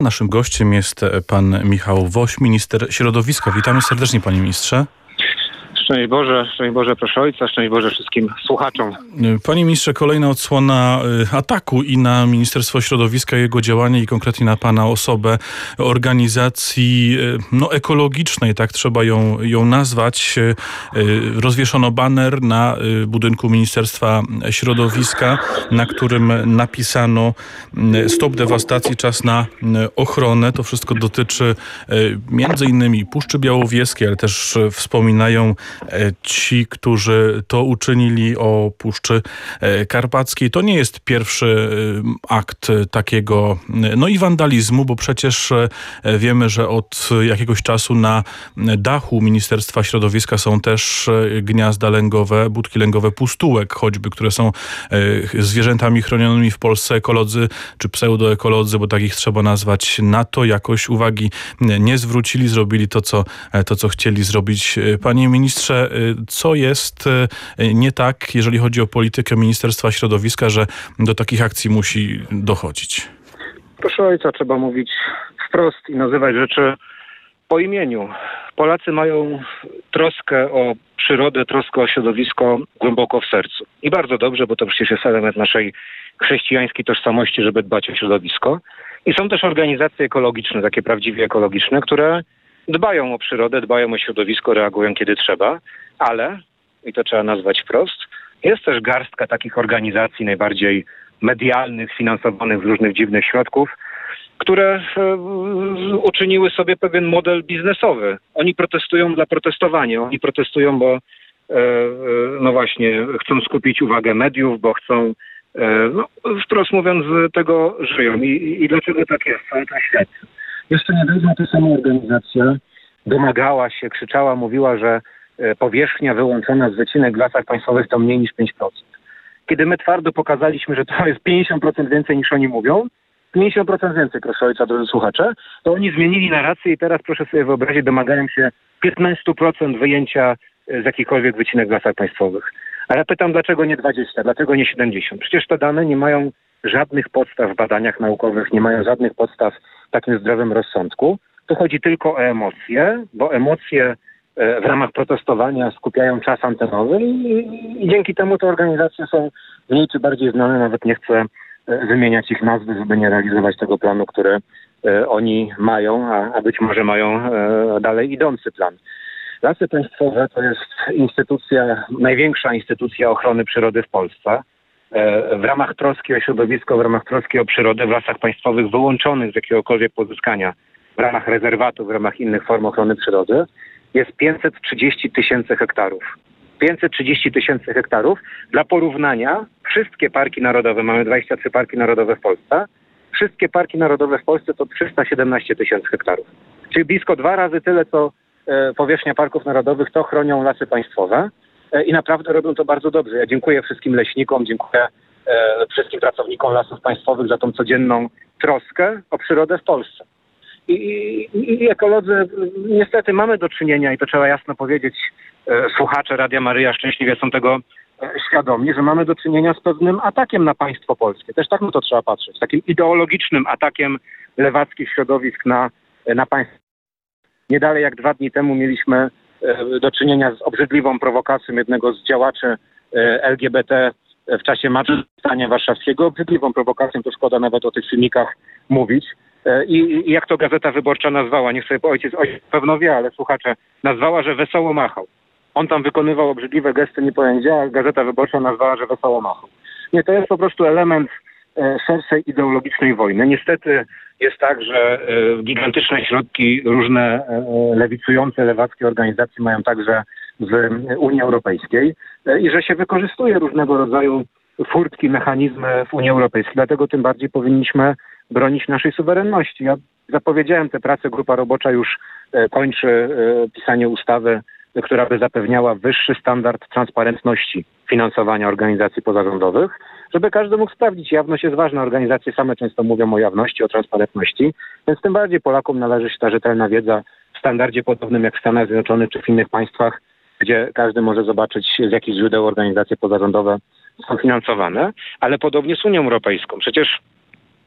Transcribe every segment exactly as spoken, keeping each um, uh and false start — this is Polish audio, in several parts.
Naszym gościem jest pan Michał Woś, minister środowiska. Witamy serdecznie, panie ministrze. Szczęść Boże, szczęść Boże, proszę Ojca, szczęść Boże wszystkim słuchaczom. Panie ministrze, kolejna odsłona ataku i na Ministerstwo Środowiska, jego działanie i konkretnie na pana osobę, organizacji no, ekologicznej, tak trzeba ją, ją nazwać. Rozwieszono baner na budynku Ministerstwa Środowiska, na którym napisano stop dewastacji, czas na ochronę. To wszystko dotyczy między innymi Puszczy Białowieskiej, ale też wspominają ci, którzy to uczynili, o Puszczy Karpackiej. To nie jest pierwszy akt takiego, no i wandalizmu, bo przecież wiemy, że od jakiegoś czasu na dachu Ministerstwa Środowiska są też gniazda lęgowe, budki lęgowe pustułek choćby, które są zwierzętami chronionymi w Polsce. Ekolodzy, czy pseudoekolodzy, bo tak ich trzeba nazwać, na to jakoś uwagi nie zwrócili, zrobili to, co, to, co chcieli zrobić. Panie ministrze, co jest nie tak, jeżeli chodzi o politykę Ministerstwa Środowiska, że do takich akcji musi dochodzić? Proszę Ojca, trzeba mówić wprost i nazywać rzeczy po imieniu. Polacy mają troskę o przyrodę, troskę o środowisko głęboko w sercu. I bardzo dobrze, bo to przecież jest element naszej chrześcijańskiej tożsamości, żeby dbać o środowisko. I są też organizacje ekologiczne, takie prawdziwie ekologiczne, które dbają o przyrodę, dbają o środowisko, reagują kiedy trzeba, ale, i to trzeba nazwać wprost, jest też garstka takich organizacji najbardziej medialnych, finansowanych z różnych dziwnych środków, które e, uczyniły sobie pewien model biznesowy. Oni protestują dla protestowania, oni protestują, bo e, no właśnie chcą skupić uwagę mediów, bo chcą, e, no, wprost mówiąc, z tego żyją. I, i dlaczego tak jest? Cały ten świat. Jeszcze niedawno ta sama organizacja domagała się, krzyczała, mówiła, że powierzchnia wyłączona z wycinek w lasach państwowych to mniej niż pięć procent. Kiedy my twardo pokazaliśmy, że to jest pięćdziesiąt procent więcej niż oni mówią, pięćdziesiąt procent więcej, proszę Ojca, drodzy słuchacze, to oni zmienili narrację i teraz, proszę sobie wyobrazić, domagają się piętnaście procent wyjęcia z jakichkolwiek wycinek w lasach państwowych. A ja pytam, dlaczego nie dwadzieścia, dlaczego nie siedemdziesiąt? Przecież te dane nie mają żadnych podstaw w badaniach naukowych, nie mają żadnych podstaw w takim zdrowym rozsądku. Tu chodzi tylko o emocje, bo emocje w ramach protestowania skupiają czas antenowy i, i dzięki temu te organizacje są mniej czy bardziej znane. Nawet nie chcę wymieniać ich nazwy, żeby nie realizować tego planu, który oni mają, a, a być może mają dalej idący plan. Lasy Państwowe to jest instytucja, największa instytucja ochrony przyrody w Polsce. W ramach troski o środowisko, w ramach troski o przyrodę w Lasach Państwowych wyłączonych z jakiegokolwiek pozyskania w ramach rezerwatów, w ramach innych form ochrony przyrody jest pięćset trzydzieści tysięcy hektarów. pięćset trzydzieści tysięcy hektarów. Dla porównania wszystkie parki narodowe, mamy dwadzieścia trzy parki narodowe w Polsce, wszystkie parki narodowe w Polsce to trzysta siedemnaście tysięcy hektarów. Czyli blisko dwa razy tyle, co e, powierzchnia parków narodowych, to chronią Lasy Państwowe e, i naprawdę robią to bardzo dobrze. Ja dziękuję wszystkim leśnikom, dziękuję e, wszystkim pracownikom Lasów Państwowych za tą codzienną troskę o przyrodę w Polsce. I, i, I ekolodzy, niestety mamy do czynienia, i to trzeba jasno powiedzieć, e, słuchacze Radia Maryja szczęśliwie są tego e, świadomi, że mamy do czynienia z pewnym atakiem na państwo polskie. Też tak na to trzeba patrzeć. Takim ideologicznym atakiem lewackich środowisk na, na państwo. Nie dalej jak dwa dni temu mieliśmy e, do czynienia z obrzydliwą prowokacją jednego z działaczy e, L G B T w czasie marszu Powstania Warszawskiego. Obrzydliwą prowokacją, to szkoda nawet o tych filmikach mówić. I, I jak to Gazeta Wyborcza nazwała, niech sobie ojciec, ojciec pewno wie, ale słuchacze, nazwała, że wesoło machał. On tam wykonywał obrzydliwe gesty, nie powiem gdzie, a Gazeta Wyborcza nazwała, że wesoło machał. Nie, to jest po prostu element e, szerszej ideologicznej wojny. Niestety jest tak, że e, gigantyczne środki różne e, lewicujące, lewackie organizacje mają także w Unii Europejskiej e, i że się wykorzystuje różnego rodzaju furtki, mechanizmy w Unii Europejskiej. Dlatego tym bardziej powinniśmy bronić naszej suwerenności. Ja zapowiedziałem tę pracę, grupa robocza już e, kończy e, pisanie ustawy, która by zapewniała wyższy standard transparentności finansowania organizacji pozarządowych, żeby każdy mógł sprawdzić. Jawność jest ważna, organizacje same często mówią o jawności, o transparentności, więc tym bardziej Polakom należy się ta rzetelna wiedza w standardzie podobnym jak w Stanach Zjednoczonych czy w innych państwach, gdzie każdy może zobaczyć, z jakich źródeł organizacje pozarządowe są finansowane, ale podobnie z Unią Europejską. Przecież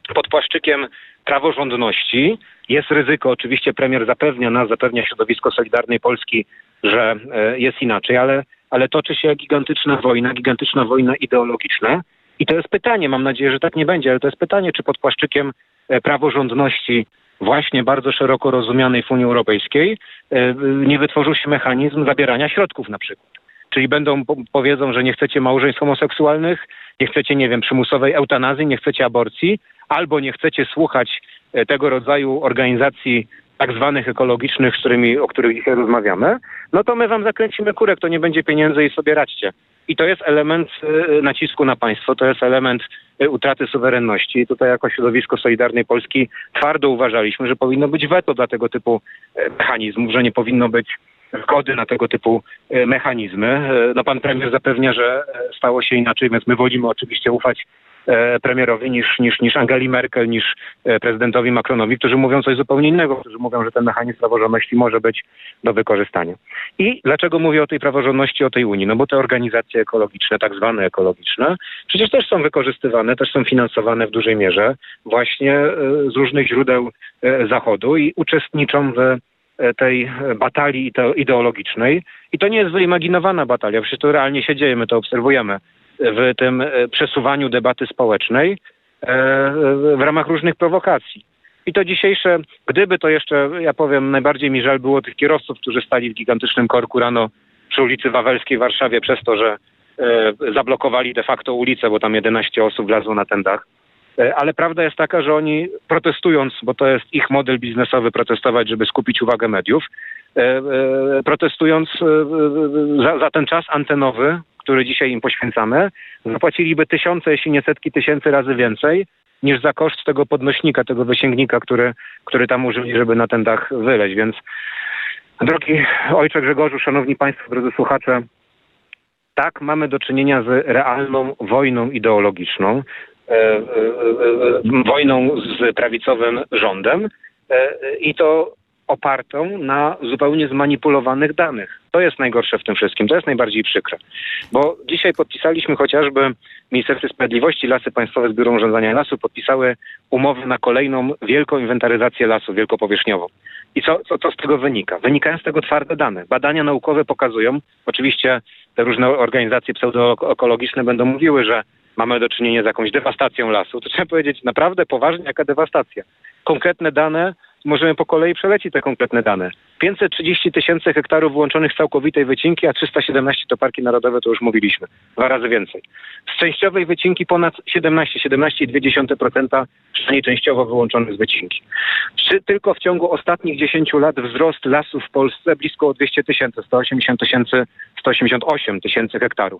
pod płaszczykiem praworządności. Jest ryzyko, oczywiście premier zapewnia nas, zapewnia środowisko Solidarnej Polski, że jest inaczej, ale, ale toczy się gigantyczna wojna, gigantyczna wojna ideologiczna. I to jest pytanie, mam nadzieję, że tak nie będzie, ale to jest pytanie, czy pod płaszczykiem praworządności właśnie bardzo szeroko rozumianej w Unii Europejskiej nie wytworzył się mechanizm zabierania środków na przykład. Czyli będą, powiedzą, że nie chcecie małżeństw homoseksualnych, nie chcecie, nie wiem, przymusowej eutanazji, nie chcecie aborcji, albo nie chcecie słuchać tego rodzaju organizacji tak zwanych ekologicznych, z którymi, o których dzisiaj rozmawiamy, no to my wam zakręcimy kurek, to nie będzie pieniędzy i sobie radźcie. I to jest element nacisku na państwo, to jest element utraty suwerenności. I tutaj jako środowisko Solidarnej Polski twardo uważaliśmy, że powinno być weto dla tego typu mechanizmów, że nie powinno być zgody na tego typu mechanizmy. No pan premier zapewnia, że stało się inaczej, więc my wolimy oczywiście ufać premierowi niż, niż, niż Angeli Merkel, niż prezydentowi Macronowi, którzy mówią coś zupełnie innego, którzy mówią, że ten mechanizm praworządności może być do wykorzystania. I dlaczego mówię o tej praworządności, o tej Unii? No bo te organizacje ekologiczne, tak zwane ekologiczne, przecież też są wykorzystywane, też są finansowane w dużej mierze właśnie z różnych źródeł Zachodu i uczestniczą w tej batalii ideologicznej. I to nie jest wyimaginowana batalia, przecież to realnie się dzieje, my to obserwujemy w tym przesuwaniu debaty społecznej w ramach różnych prowokacji. I to dzisiejsze, gdyby to jeszcze, ja powiem, najbardziej mi żal było tych kierowców, którzy stali w gigantycznym korku rano przy ulicy Wawelskiej w Warszawie przez to, że zablokowali de facto ulicę, bo tam jedenaście osób wlazło na ten dach. Ale prawda jest taka, że oni protestując, bo to jest ich model biznesowy protestować, żeby skupić uwagę mediów, protestując za, za ten czas antenowy, który dzisiaj im poświęcamy, zapłaciliby tysiące, jeśli nie setki tysięcy razy więcej niż za koszt tego podnośnika, tego wysięgnika, który, który tam użyli, żeby na ten dach wyleźć. Więc drogi ojcze Grzegorzu, szanowni państwo, drodzy słuchacze, tak, mamy do czynienia z realną wojną ideologiczną, e, e, e, wojną z prawicowym rządem e, i to opartą na zupełnie zmanipulowanych danych. To jest najgorsze w tym wszystkim, to jest najbardziej przykre. Bo dzisiaj podpisaliśmy chociażby Ministerstwo Sprawiedliwości, Lasy Państwowe z Biurą Urządzania Lasu podpisały umowy na kolejną wielką inwentaryzację lasów wielkopowierzchniową. I co, co, co z tego wynika? Wynikają z tego twarde dane. Badania naukowe pokazują, oczywiście te różne organizacje pseudoekologiczne będą mówiły, że mamy do czynienia z jakąś dewastacją lasu. To trzeba powiedzieć naprawdę poważnie, jaka dewastacja. Konkretne dane, możemy po kolei przelecić te konkretne dane. pięćset trzydzieści tysięcy hektarów wyłączonych z całkowitej wycinki, a trzysta siedemnaście to parki narodowe, to już mówiliśmy. Dwa razy więcej. Z częściowej wycinki ponad siedemnaście, siedemnaście przecinek dwa procent przynajmniej częściowo wyłączonych z wycinki. Czy tylko w ciągu ostatnich dziesięciu lat wzrost lasów w Polsce blisko o dwieście tysięcy, sto osiemdziesiąt tysięcy, sto osiemdziesiąt osiem tysięcy hektarów.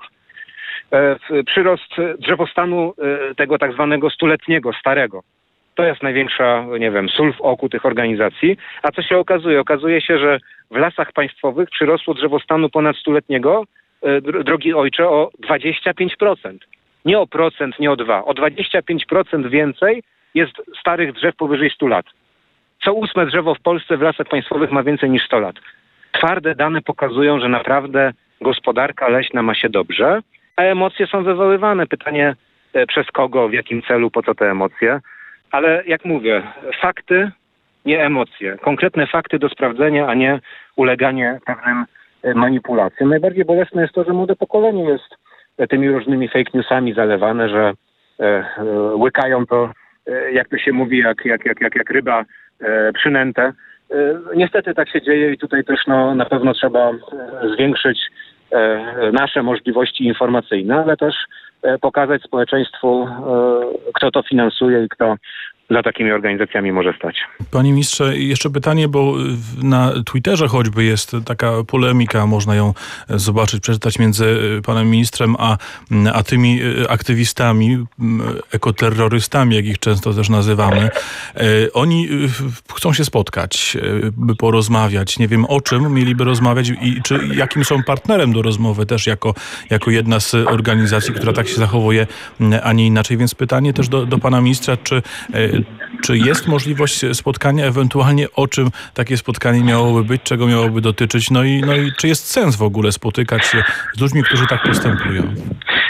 Przyrost drzewostanu tego tak zwanego stuletniego, starego. To jest największa, nie wiem, sól w oku tych organizacji. A co się okazuje? Okazuje się, że w lasach państwowych przyrosło drzewostanu ponad stuletniego, drogi ojcze, o dwadzieścia pięć procent. Nie o procent, nie o dwa. O dwadzieścia pięć procent więcej jest starych drzew powyżej stu lat. Co ósme drzewo w Polsce w lasach państwowych ma więcej niż sto lat. Twarde dane pokazują, że naprawdę gospodarka leśna ma się dobrze, a emocje są wywoływane. Pytanie przez kogo, w jakim celu, po co te emocje. Ale jak mówię, fakty, nie emocje. Konkretne fakty do sprawdzenia, a nie uleganie pewnym manipulacjom. Najbardziej bolesne jest to, że młode pokolenie jest tymi różnymi fake newsami zalewane, że e, e, łykają to, e, jak to się mówi, jak, jak, jak, jak, jak ryba e, przynętę. E, niestety tak się dzieje i tutaj też no, na pewno trzeba zwiększyć e, nasze możliwości informacyjne, ale też pokazać społeczeństwu, kto to finansuje i kto za takimi organizacjami może stać. Panie ministrze, jeszcze pytanie, bo na Twitterze choćby jest taka polemika, można ją zobaczyć, przeczytać między panem ministrem a, a tymi aktywistami, ekoterrorystami, jak ich często też nazywamy. Oni chcą się spotkać, by porozmawiać. Nie wiem o czym mieliby rozmawiać i czy jakim są partnerem do rozmowy też jako, jako jedna z organizacji, która tak się zachowuje, a nie inaczej. Więc pytanie też do, do pana ministra, czy Czy jest możliwość spotkania, ewentualnie o czym takie spotkanie miałoby być, czego miałoby dotyczyć, no i, no i czy jest sens w ogóle spotykać się z ludźmi, którzy tak postępują?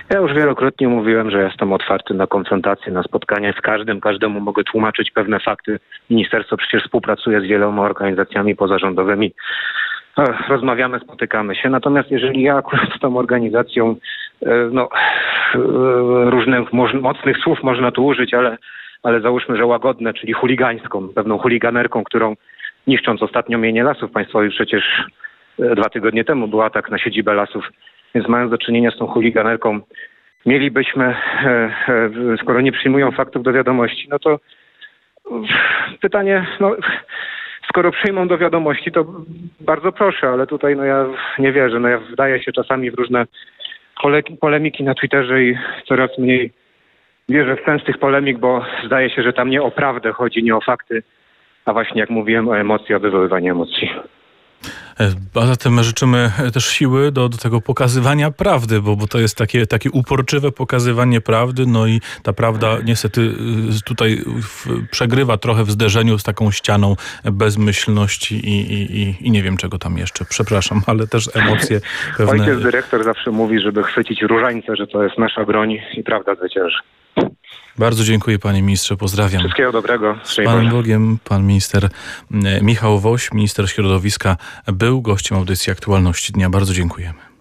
Ja już wielokrotnie mówiłem, że jestem otwarty na konfrontację, na spotkania z każdym. Każdemu mogę tłumaczyć pewne fakty. Ministerstwo przecież współpracuje z wieloma organizacjami pozarządowymi. Rozmawiamy, spotykamy się. Natomiast jeżeli ja akurat z tą organizacją, no, różnych mocnych słów można tu użyć, ale, ale załóżmy, że łagodne, czyli chuligańską, pewną chuliganerką, którą niszcząc ostatnio mienie Lasów Państwowych, przecież dwa tygodnie temu był atak na siedzibę Lasów, więc mając do czynienia z tą chuliganerką, mielibyśmy, skoro nie przyjmują faktów do wiadomości, no to pytanie, no, skoro przyjmą do wiadomości, to bardzo proszę, ale tutaj no ja nie wierzę, no ja wdaję się czasami w różne pole- polemiki na Twitterze i coraz mniej wierzę w sens tych polemik, bo zdaje się, że tam nie o prawdę chodzi, nie o fakty, a właśnie jak mówiłem o emocji, o wywoływaniu emocji. A zatem życzymy też siły do, do tego pokazywania prawdy, bo, bo to jest takie, takie uporczywe pokazywanie prawdy, no i ta prawda niestety tutaj w, przegrywa trochę w zderzeniu z taką ścianą bezmyślności i, i, i, i nie wiem czego tam jeszcze. Przepraszam, ale też emocje pewne. Ojciec dyrektor zawsze mówi, żeby chwycić różańce, że to jest nasza broń i prawda zwycięży. Bardzo dziękuję panie ministrze, pozdrawiam. Wszystkiego dobrego. Z Panem Bogiem, pan minister Michał Woś, minister środowiska, był gościem audycji Aktualności Dnia. Bardzo dziękujemy.